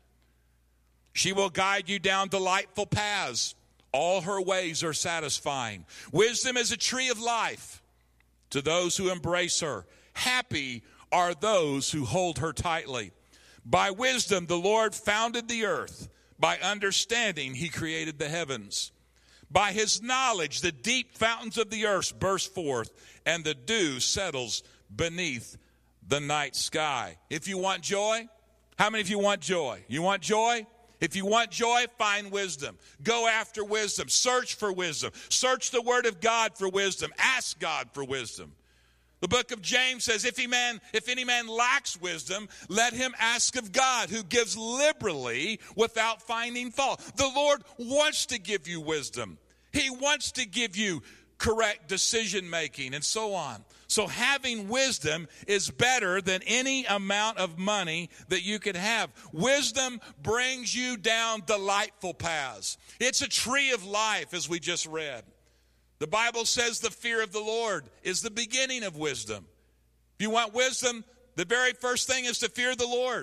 She will guide you down delightful paths. All her ways are satisfying. Wisdom is a tree of life to those who embrace her. Happy are those who hold her tightly. By wisdom the Lord founded the earth. By understanding he created the heavens. By his knowledge the deep fountains of the earth burst forth, and the dew settles beneath the night sky. If you want joy, how many of you want joy? You want joy? If you want joy, find wisdom. Go after wisdom. Search for wisdom. Search the word of God for wisdom. Ask God for wisdom. The book of James says, if any man, if any man lacks wisdom, let him ask of God, who gives liberally without finding fault. The Lord wants to give you wisdom. He wants to give you correct decision making and so on. So having wisdom is better than any amount of money that you could have. Wisdom brings you down delightful paths. It's a tree of life, as we just read. The Bible says the fear of the Lord is the beginning of wisdom. If you want wisdom, the very first thing is to fear the Lord.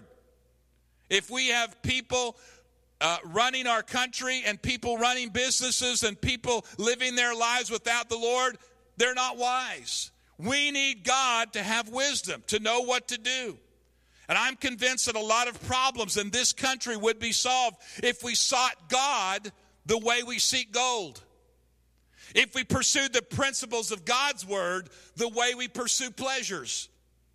If we have people uh, running our country and people running businesses and people living their lives without the Lord, they're not wise. We need God to have wisdom, to know what to do. And I'm convinced that a lot of problems in this country would be solved if we sought God the way we seek gold. If we pursued the principles of God's word the way we pursue pleasures.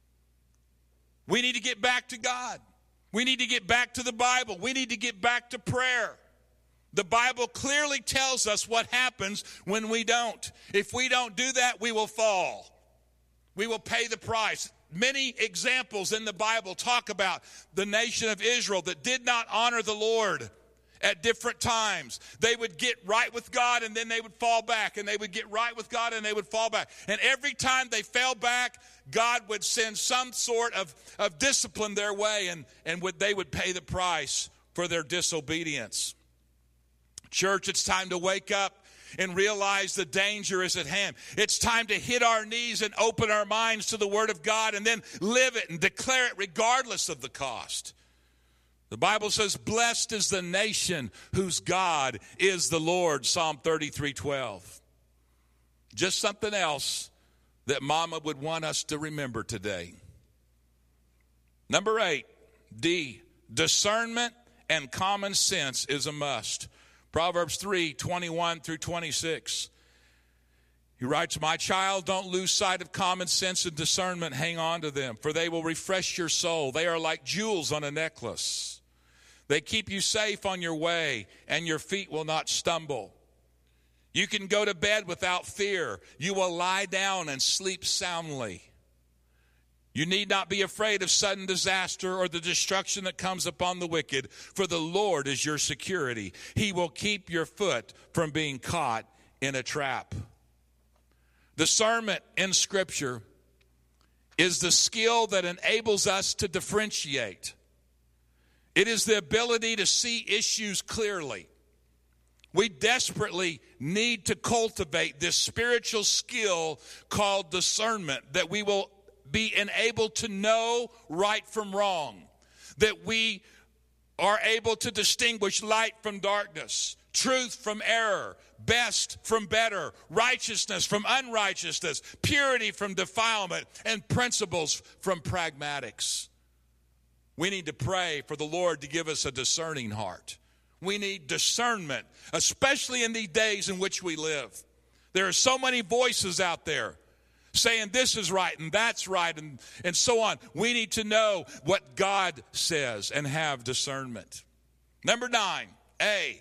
We need to get back to God. We need to get back to the Bible. We need to get back to prayer. The Bible clearly tells us what happens when we don't. If we don't do that, we will fall. We will pay the price. Many examples in the Bible talk about the nation of Israel that did not honor the Lord at different times. They would get right with God and then they would fall back, and they would get right with God and they would fall back. And every time they fell back, God would send some sort of, of discipline their way, and, and would, they would pay the price for their disobedience. Church, it's time to wake up and realize the danger is at hand. It's time to hit our knees and open our minds to the Word of God and then live it and declare it regardless of the cost. The Bible says, blessed is the nation whose God is the Lord, Psalm thirty-three twelve. Just something else that Mama would want us to remember today. Number eight, D, discernment and common sense is a must. Proverbs three twenty-one through twenty-six. He writes, my child, don't lose sight of common sense and discernment. Hang on to them, for they will refresh your soul. They are like jewels on a necklace. They keep you safe on your way, and your feet will not stumble. You can go to bed without fear. You will lie down and sleep soundly. You need not be afraid of sudden disaster or the destruction that comes upon the wicked, for the Lord is your security. He will keep your foot from being caught in a trap. Discernment in Scripture is the skill that enables us to differentiate. It is the ability to see issues clearly. We desperately need to cultivate this spiritual skill called discernment, that we will be enabled to know right from wrong, that we are able to distinguish light from darkness, truth from error, best from better, righteousness from unrighteousness, purity from defilement, and principles from pragmatics. We need to pray for the Lord to give us a discerning heart. We need discernment, especially in these days in which we live. There are so many voices out there saying this is right and that's right and, and so on. We need to know what God says and have discernment. Number nine, A,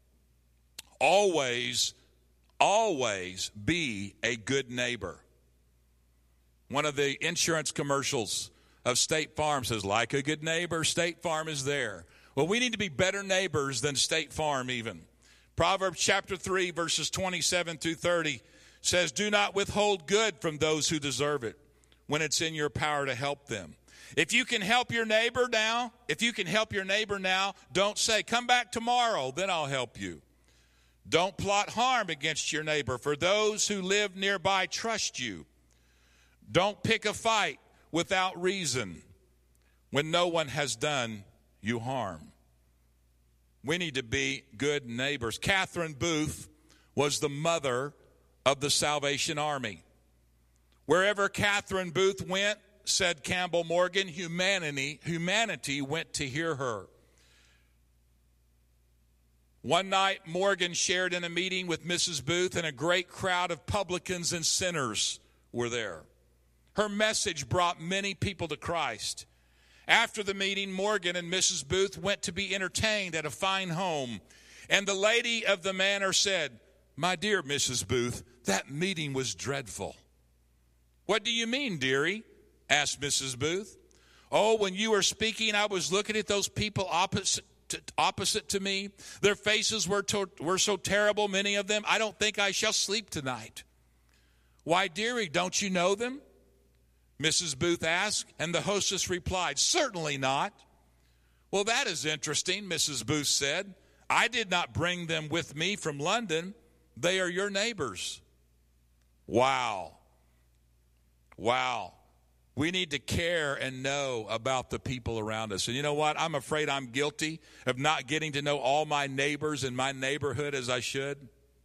always, always be a good neighbor. One of the insurance commercials of State Farm says, like a good neighbor, State Farm is there. Well, we need to be better neighbors than State Farm even. Proverbs chapter three, verses twenty-seven through thirty says, do not withhold good from those who deserve it when it's in your power to help them. If you can help your neighbor now, if you can help your neighbor now, don't say, come back tomorrow, then I'll help you. Don't plot harm against your neighbor, for those who live nearby trust you. Don't pick a fight without reason when no one has done you harm. We need to be good neighbors. Catherine Booth was the mother of the Salvation Army. Wherever Catherine Booth went, said Campbell Morgan, humanity, humanity went to hear her. One night, Morgan shared in a meeting with Missus Booth, and a great crowd of publicans and sinners were there. Her message brought many people to Christ. After the meeting, Morgan and Missus Booth went to be entertained at a fine home, and the lady of the manor said, my dear Missus Booth, that meeting was dreadful. What do you mean, dearie? Asked Missus Booth. Oh, when you were speaking, I was looking at those people opposite to, opposite to me. Their faces were, to, were so terrible, many of them. I don't think I shall sleep tonight. Why, dearie, don't you know them? Missus Booth asked, and the hostess replied, certainly not. Well, that is interesting, Missus Booth said. I did not bring them with me from London. They are your neighbors. Wow. Wow. We need to care and know about the people around us. And you know what? I'm afraid I'm guilty of not getting to know all my neighbors in my neighborhood as I should.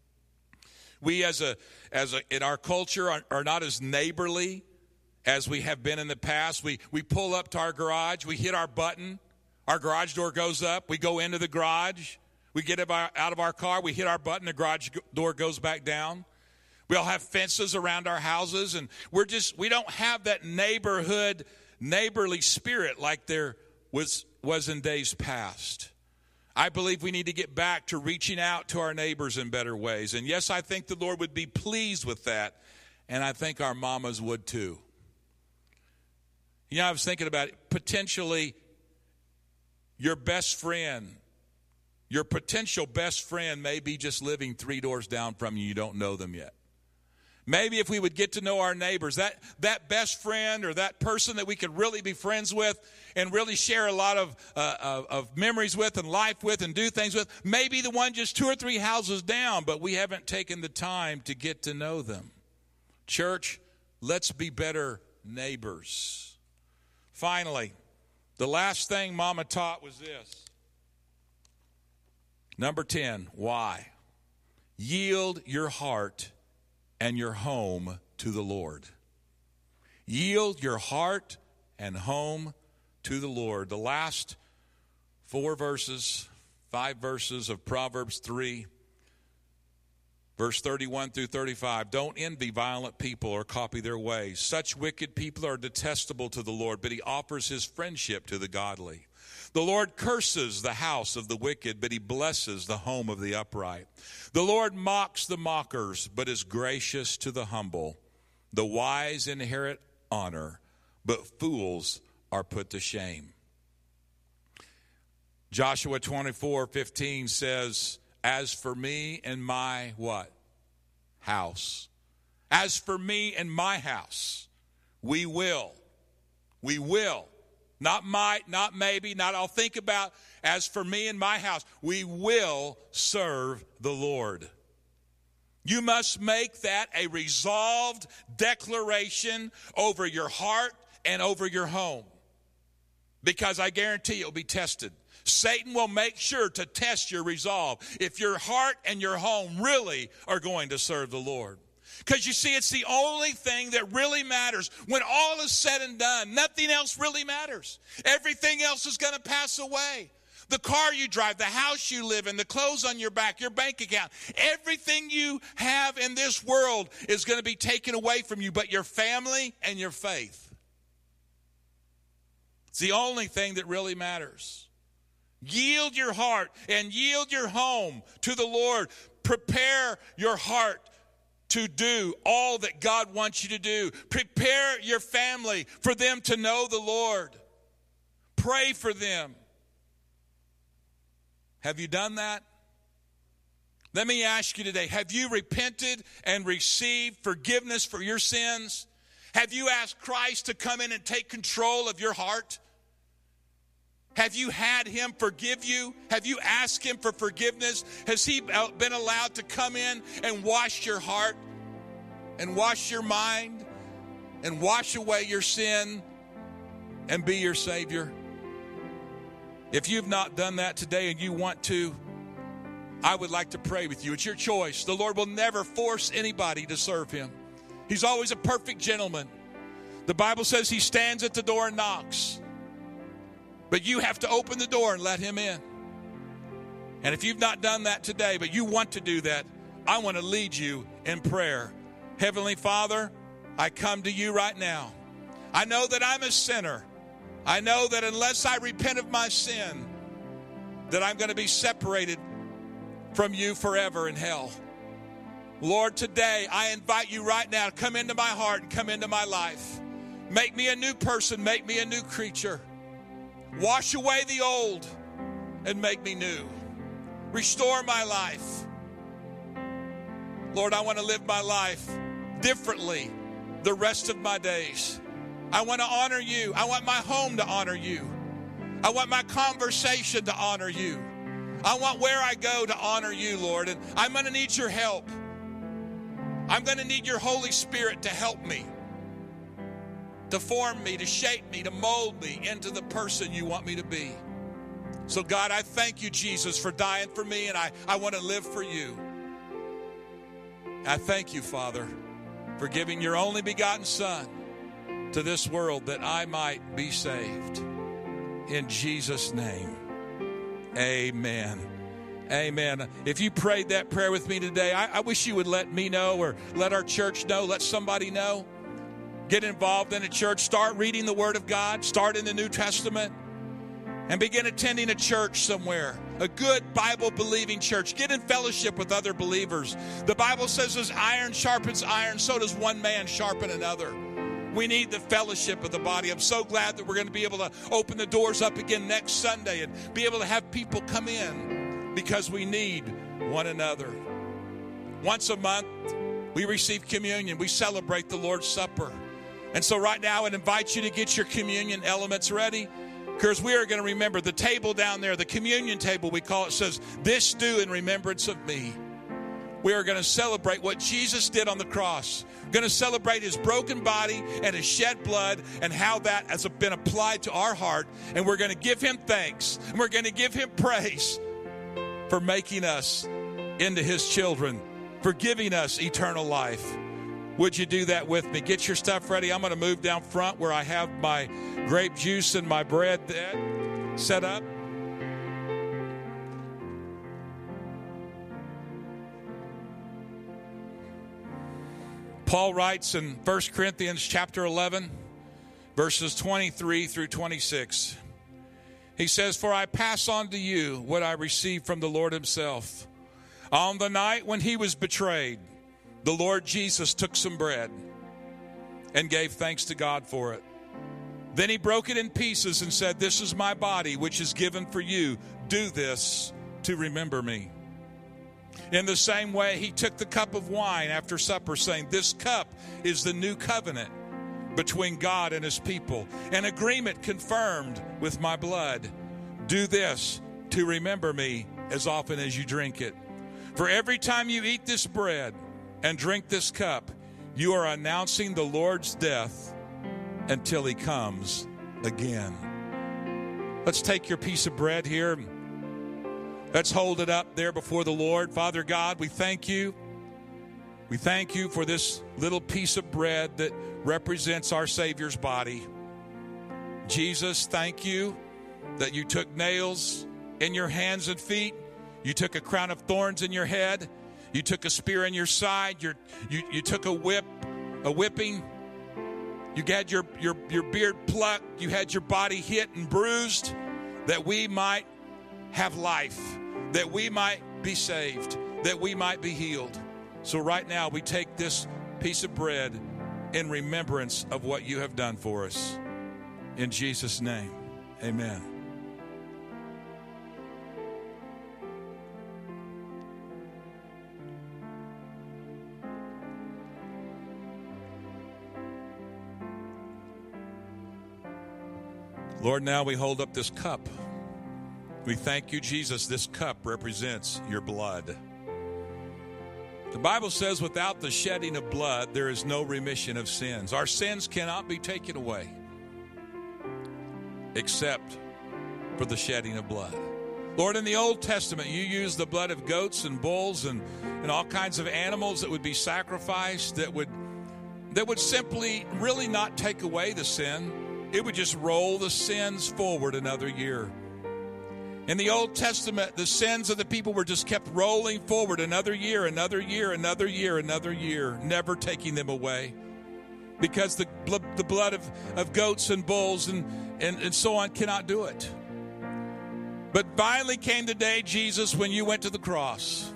We as a, as a in our culture are, are not as neighborly as we have been in the past. We we pull up to our garage, we hit our button, our garage door goes up, we go into the garage, we get out of our car, we hit our button, the garage door goes back down. We all have fences around our houses, and we're just we don't have that neighborhood, neighborly spirit like there was was in days past. I believe we need to get back to reaching out to our neighbors in better ways. And yes, I think the Lord would be pleased with that, and I think our mamas would too. You know, I was thinking about it. Potentially, your best friend, your potential best friend may be just living three doors down from you. You don't know them yet. Maybe if we would get to know our neighbors, that, that best friend or that person that we could really be friends with and really share a lot of, uh, of, of memories with and life with and do things with, maybe the one just two or three houses down, but we haven't taken the time to get to know them. Church, let's be better neighbors. Finally, the last thing Mama taught was this. Number ten, why? Yield your heart and your home to the Lord. Yield your heart and home to the Lord. The last four verses, five verses of Proverbs three, verse thirty-one through thirty-five. Don't envy violent people or copy their ways. Such wicked people are detestable to the Lord, but he offers his friendship to the godly. The Lord curses the house of the wicked, but he blesses the home of the upright. The Lord mocks the mockers, but is gracious to the humble. The wise inherit honor, but fools are put to shame. Joshua twenty-four fifteen says, as for me and my what? House. As for me and my house, we will. We will. Not might, not maybe, not I'll think about. As for me and my house, we will serve the Lord. You must make that a resolved declaration over your heart and over your home. Because I guarantee you'll be tested. Satan will make sure to test your resolve if your heart and your home really are going to serve the Lord. Because you see, it's the only thing that really matters. When all is said and done, nothing else really matters. Everything else is going to pass away. The car you drive, the house you live in, the clothes on your back, your bank account, everything you have in this world is going to be taken away from you, but your family and your faith. It's the only thing that really matters. Yield your heart and yield your home to the Lord. Prepare your heart to do all that God wants you to do. Prepare your family for them to know the Lord. Pray for them. Have you done that? Let me ask you today, have you repented and received forgiveness for your sins? Have you asked Christ to come in and take control of your heart? Have you had him forgive you? Have you asked him for forgiveness? Has he been allowed to come in and wash your heart and wash your mind and wash away your sin and be your Savior? If you've not done that today and you want to, I would like to pray with you. It's your choice. The Lord will never force anybody to serve him. He's always a perfect gentleman. The Bible says he stands at the door and knocks. But you have to open the door and let him in. And if you've not done that today, but you want to do that, I want to lead you in prayer. Heavenly Father, I come to you right now. I know that I'm a sinner. I know that unless I repent of my sin, that I'm going to be separated from you forever in hell. Lord, today I invite you right now to come into my heart and come into my life. Make me a new person. Make me a new creature. Wash away the old and make me new. Restore my life. Lord, I want to live my life differently the rest of my days. I want to honor you. I want my home to honor you. I want my conversation to honor you. I want where I go to honor you, Lord. And I'm going to need your help. I'm going to need your Holy Spirit to help me, to form me, to shape me, to mold me into the person you want me to be. So, God, I thank you, Jesus, for dying for me, and I, I want to live for you. I thank you, Father, for giving your only begotten Son to this world that I might be saved. In Jesus' name, amen. Amen. If you prayed that prayer with me today, I, I wish you would let me know or let our church know, let somebody know. Get involved in a church. Start reading the Word of God. Start in the New Testament. And begin attending a church somewhere. A good Bible-believing church. Get in fellowship with other believers. The Bible says as iron sharpens iron, so does one man sharpen another. We need the fellowship of the body. I'm so glad that we're going to be able to open the doors up again next Sunday and be able to have people come in because we need one another. Once a month, we receive communion. We celebrate the Lord's Supper. And so right now, I would invite you to get your communion elements ready because we are going to remember the table down there, the communion table we call it, says, "This do in remembrance of me." We are going to celebrate what Jesus did on the cross. We're going to celebrate his broken body and his shed blood and how that has been applied to our heart. And we're going to give him thanks. And we're going to give him praise for making us into his children, for giving us eternal life. Would you do that with me? Get your stuff ready. I'm going to move down front where I have my grape juice and my bread set up. Paul writes in First Corinthians chapter eleven, verses twenty-three through twenty-six. He says, "For I pass on to you what I received from the Lord himself. On the night when he was betrayed, the Lord Jesus took some bread and gave thanks to God for it. Then he broke it in pieces and said, 'This is my body, which is given for you. Do this to remember me.' In the same way, he took the cup of wine after supper, saying, 'This cup is the new covenant between God and his people, an agreement confirmed with my blood. Do this to remember me as often as you drink it. For every time you eat this bread and drink this cup, you are announcing the Lord's death until he comes again.'" Let's take your piece of bread here. Let's hold it up there before the Lord. Father God, we thank you. We thank you for this little piece of bread that represents our Savior's body. Jesus, thank you that you took nails in your hands and feet. You took a crown of thorns in your head. You took a spear in your side. You're, you you took a whip, a whipping. You had your, your, your beard plucked. You had your body hit and bruised that we might have life, that we might be saved, that we might be healed. So right now we take this piece of bread in remembrance of what you have done for us. In Jesus' name, amen. Lord, now we hold up this cup. We thank you, Jesus. This cup represents your blood. The Bible says without the shedding of blood, there is no remission of sins. Our sins cannot be taken away except for the shedding of blood. Lord, in the Old Testament, you used the blood of goats and bulls and, and all kinds of animals that would be sacrificed that would, that would simply really not take away the sin. It would just roll the sins forward another year. In the Old Testament, the sins of the people were just kept rolling forward another year, another year, another year, another year, never taking them away. Because the, the blood of, of goats and bulls and, and, and so on cannot do it. But finally came the day, Jesus, when you went to the cross.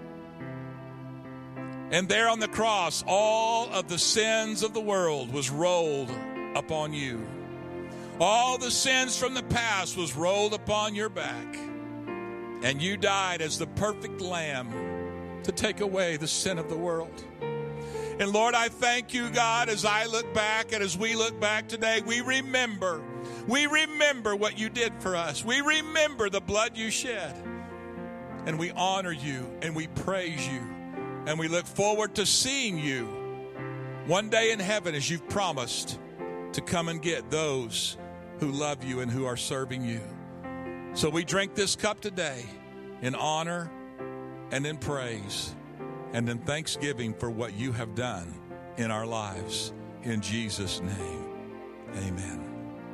And there on the cross, all of the sins of the world was rolled upon you. All the sins from the past was rolled upon your back. And you died as the perfect lamb to take away the sin of the world. And Lord, I thank you, God, as I look back and as we look back today, we remember, we remember what you did for us. We remember the blood you shed. And we honor you and we praise you. And we look forward to seeing you one day in heaven as you've promised to come and get those who love you and who are serving you. So we drink this cup today in honor and in praise and in thanksgiving for what you have done in our lives. In Jesus' name, amen.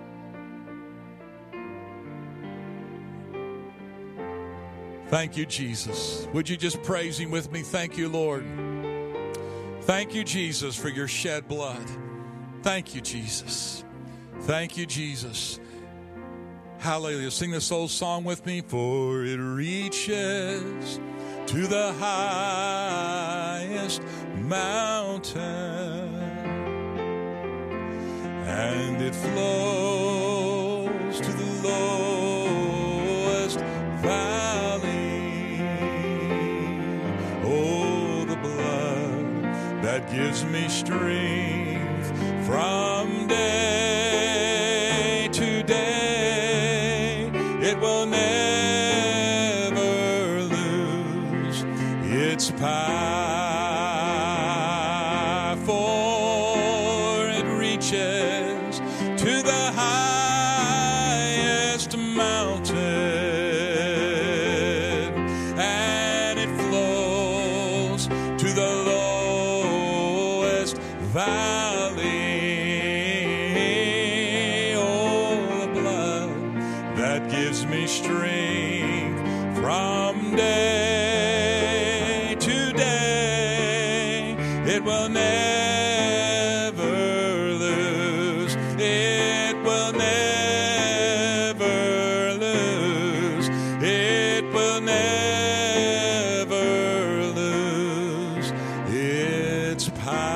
Thank you, Jesus. Would you just praise him with me? Thank you, Lord. Thank you, Jesus, for your shed blood. Thank you, Jesus. Thank you, Jesus. Hallelujah. Sing this old song with me. For it reaches to the highest mountain, and it flows to the lowest valley. Oh, the blood that gives me strength from day to day, it will never lose its power, for it reaches to the highest mountain, and it flows to the lowest valley. Gives me strength from day to day. It will never lose. It will never lose. It will never lose its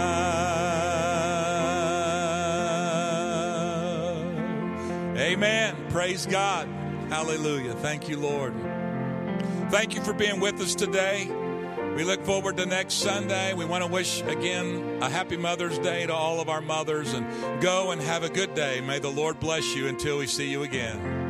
power. Amen. Praise God. Hallelujah. Thank you, Lord. Thank you for being with us today. We look forward to next Sunday. We want to wish again a happy Mother's Day to all of our mothers, and go and have a good day. May the Lord bless you until we see you again.